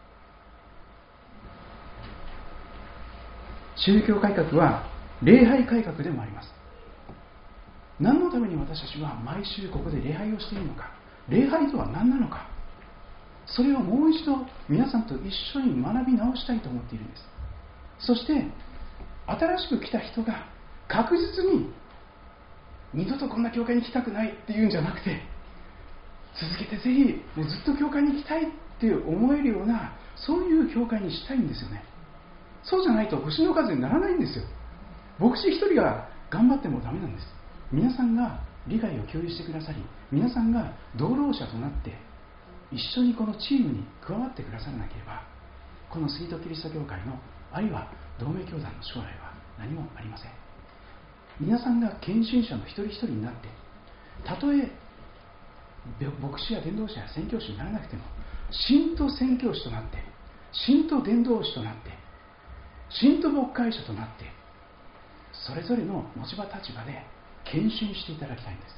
宗教改革は礼拝改革でもあります。何のために私たちは毎週ここで礼拝をしているのか、礼拝とは何なのか、それをもう一度皆さんと一緒に学び直したいと思っているんです。そして新しく来た人が確実に二度とこんな教会に来たくないっていうんじゃなくて、続けてぜひもうずっと教会に行きたいって思えるような、そういう教会にしたいんですよね。 そうじゃないと星の数にならないんですよ。牧師一人が頑張ってもダメなんです。皆さんが理解を共有してくださり、皆さんが同労者となって一緒にこのチームに加わってくださらなければ、このスイートキリスト教会のあるいは同盟教団の将来は何もありません。皆さんが献身者の一人一人になって、たとえ牧師や伝道者や宣教師にならなくても、信徒宣教師となって、信徒伝道師となって、信徒牧会者となって、それぞれの持ち場立場で献身していただきたいんです。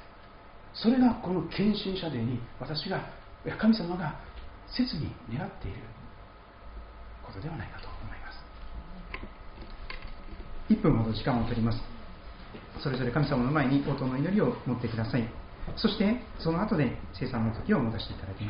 それがこの献身者デーに私が神様が切に願っていることではないかと思います。 いっぷんほど時間を取ります。それぞれ神様の前に応答の祈りを持ってください。そしてその後で聖餐の時を戻していただきます。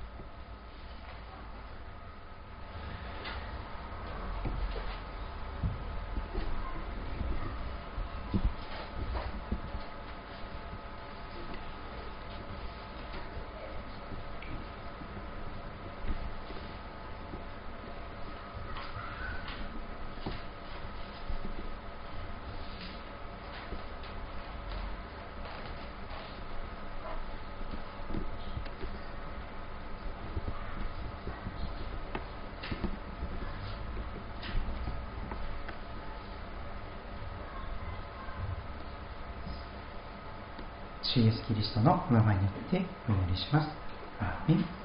主イエスキリストのお名前によってお祈りします。アーメン。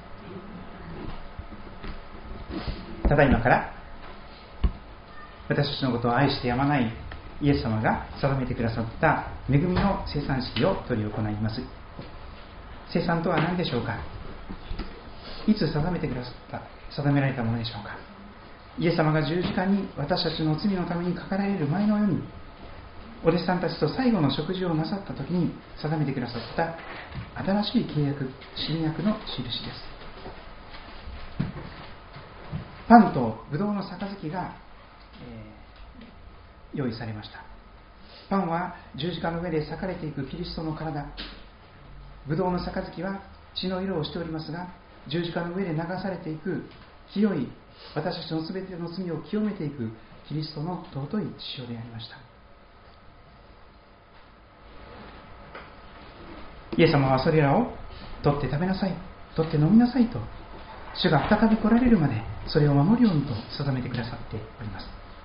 ただいまから私たちのことを愛してやまないイエス様が定めてくださった恵みの聖餐式を執り行います。聖餐とは何でしょうか。いつ定めてくださった定められたものでしょうか。イエス様が十字架に私たちの罪のためにかかられる前のように、お弟子さんたちと最後の食事をなさった時に定めてくださった新しい契約、新約の印です。パンとブドウの杯が、えー、用意されました。パンは十字架の上で裂かれていくキリストの体、ブドウの杯は血の色をしておりますが、十字架の上で流されていく清い、私たちのすべての罪を清めていくキリストの尊い血潮でありました。イエス様はそれらを取って食べなさい、取って飲みなさいと、主が再び来られるまでそれを守るようにと定めてくださっております。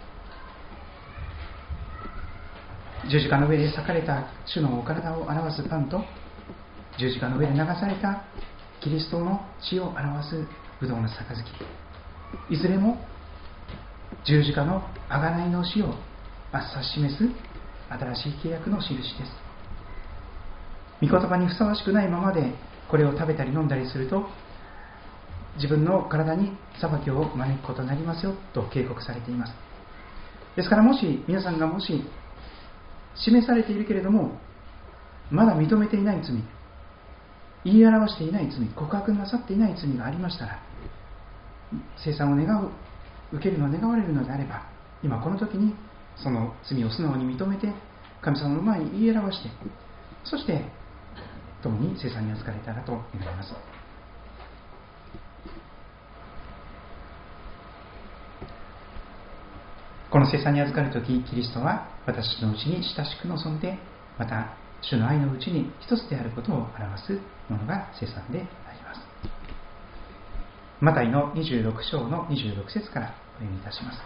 十字架の上で裂かれた主のお体を表すパンと、十字架の上で流されたキリストの血を表すブドウの杯、いずれも十字架の贖いの死をあっさ示す新しい契約の印です。御言葉にふさわしくないままでこれを食べたり飲んだりすると、自分の体に裁きを招くことになりますよと警告されています。ですから、もし皆さんがもし示されているけれどもまだ認めていない罪、言い表していない罪、告白なさっていない罪がありましたら、聖餐を願う、受けるのを願われるのであれば、今この時にその罪を素直に認めて神様の前に言い表して、そして共に聖餐に預かれたらと願います。この聖餐に預かるとき、キリストは私たちのうちに親しく望んで、また主の愛のうちに一つであることを表すものが聖餐であります。マタイのにじゅうろく章のにじゅうろく節からお読みいたします。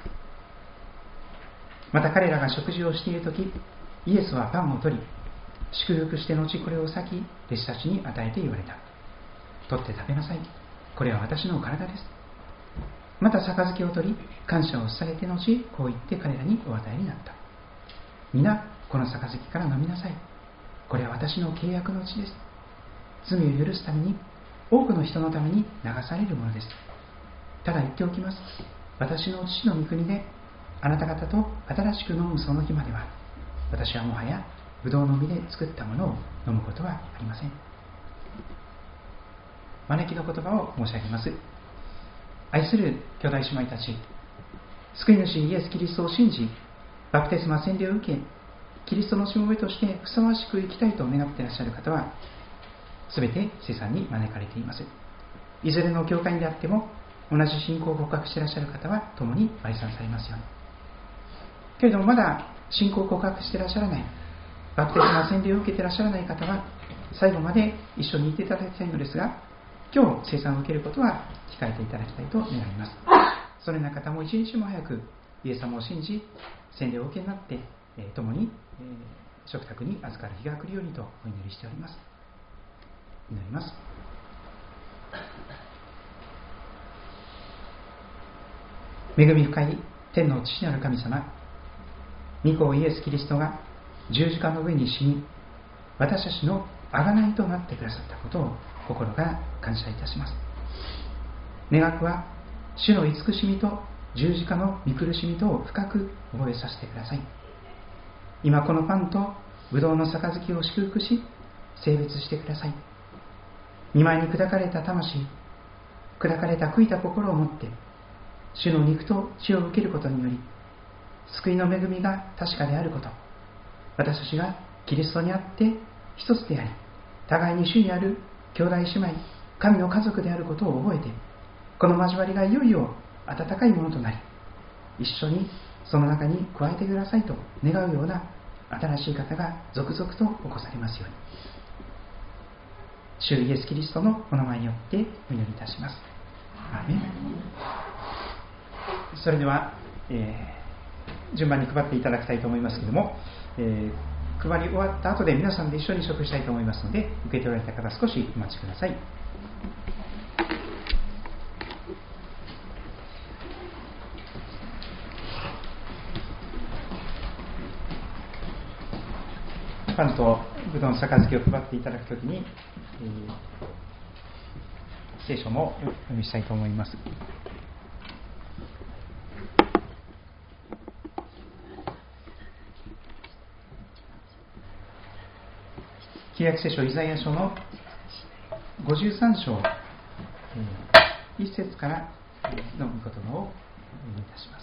また彼らが食事をしているとき、イエスはパンを取り、祝福して後これを裂き、弟子たちに与えて言われた。取って食べなさい。これは私の体です。また杯を取り、感謝を捧げて後、こう言って彼らにお与えになった。皆、この杯から飲みなさい。これは私の契約の血です。罪を許すために、多くの人のために流されるものです。ただ言っておきます。私の父の御国で、あなた方と新しく飲むその日までは、私はもはやブドウの実で作ったものを飲むことはありません。招きの言葉を申し上げます。愛する兄弟姉妹たち、救い主イエス・キリストを信じ、バプテスマ洗礼を受け、キリストのしもべとしてふさわしく生きたいと願っていらっしゃる方は、すべて聖餐に招かれています。いずれの教会であっても、 同じ信仰を告白していらっしゃる方は共に愛賛されますように。けれどもまだ信仰を告白していらっしゃらない、バプテスマ洗礼を受けていらっしゃらない方は最後まで一緒にいていただきたいのですが、今日聖餐を受けることは控えていただきたいと願います。そのような方も一日も早くイエス様を信じ洗礼をお受けになって、えー、共に、えー、食卓に預かる日が来るようにとお祈りしております。祈ります。恵み深い天の父なる神様、御子イエス・キリストが十字架の上に死に、私たちの贖いとなってくださったことを心から感謝いたします。願くは主の慈しみと十字架の御苦しみとを深く覚えさせてください。今このパンとぶどうの杯を祝福し聖別してください。御前に砕かれた魂、砕かれた悔いた心を持って主の肉と血を受けることにより、救いの恵みが確かであること、私たちがキリストにあって一つであり、互いに主にある兄弟姉妹、神の家族であることを覚えて、この交わりがいよいよ温かいものとなり、一緒にその中に加えてくださいと願うような新しい方が続々と起こされますように、主イエスキリストのお名前によってお祈りいたします。アーメン。それでは、えー、順番に配っていただきたいと思いますけれども、えー、配り終わった後で皆さんで一緒に食したいと思いますので、受け取られた方少しお待ちください。パンとぶどうの杯を配っていただくときに、えー、聖書もお読みしたいと思います。旧約聖書イザヤ書のごじゅうさん章、えー、いっ節からの御言葉をお読みいたします。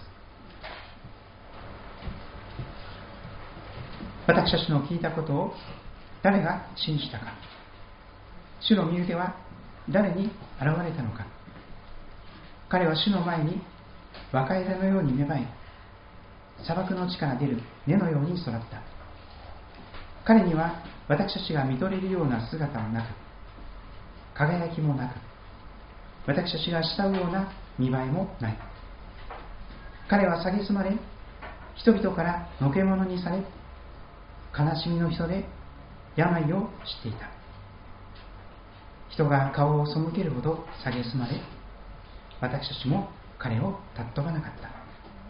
私たちの聞いたことを誰が信じたか、主の身腕は誰に現れたのか。彼は主の前に若枝のように芽生え、砂漠の地から出る根のように育った。彼には私たちが見とれるような姿もなく、輝きもなく、私たちが慕うような見栄えもない。彼は蔑まれ、人々からのけ者にされ、悲しみの人で病を知っていた。人が顔を背けるほど蔑まれ、私たちも彼を尊ばなかった。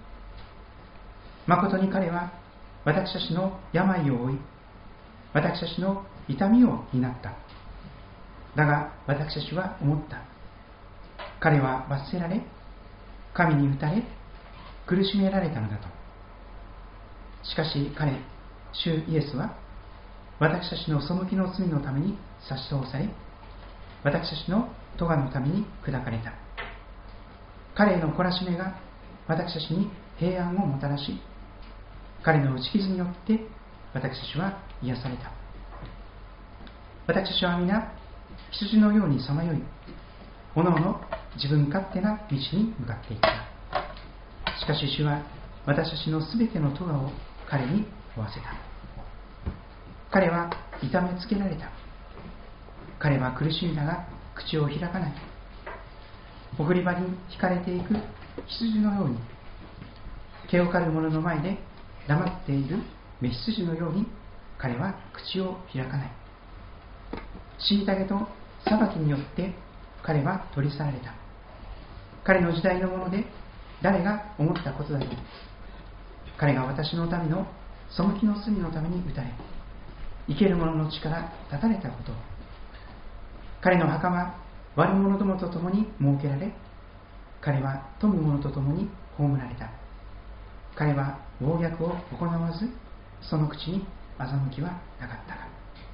まことに彼は私たちの病を負い、私たちの痛みを担った。だが私たちは思った。彼は罰せられ、神に打たれ、苦しめられたのだと。しかし彼、主イエスは私たちの背きの罪のために差し通され、私たちの咎のために砕かれた。彼への懲らしめが私たちに平安をもたらし、彼の打ち傷によって私たちは癒された。私たちは皆羊のようにさまよい、おのおの自分勝手な道に向かっていった。しかし主は私たちのすべての咎を彼に負わせた。彼は痛めつけられた。彼は苦しみだが口を開かない。送り場に引かれていく羊のように、毛を刈る者の前で黙っている雌羊のように彼は口を開かない。虐げと裁きによって彼は取り去られた。彼の時代のもので誰が思ったことだろう。彼が私の民の背きの罪のために打たれ、生ける者の血から断たれたことを。彼の墓は悪者どもと共に設けられ、彼は富む者と共に葬られた。彼は暴虐を行わず、その口に欺きはなかったが。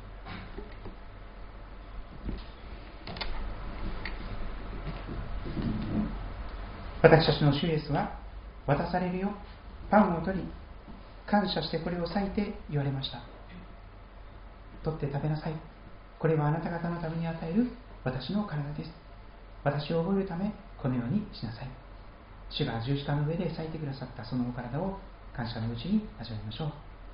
私たちの主イエスは、渡されるよ、パンを取り、感謝してこれを裂いて言われました。取って食べなさい。これはあなた方のために与える私の体です。私を覚えるため、 このようにしなさい。主が十字架の上で裂いてくださったそのお体を感謝のうちに味わいましょう。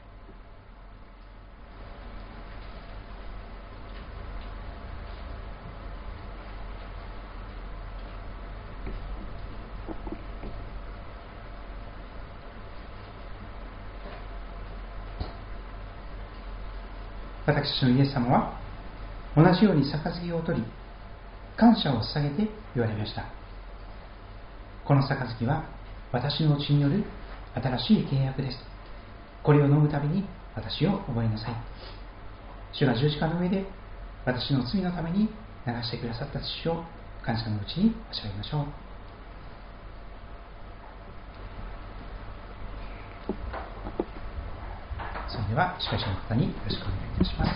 私たちのイエス様は同じように杯を取り感謝を捧げて言われました。この杯は私の血による新しい契約です。これを飲むたびに私を覚えなさい。主が十字架の上で私の罪のために流してくださった血を感謝のうちに味わいましょう。それでは司会者の方によろしくお願いいたします。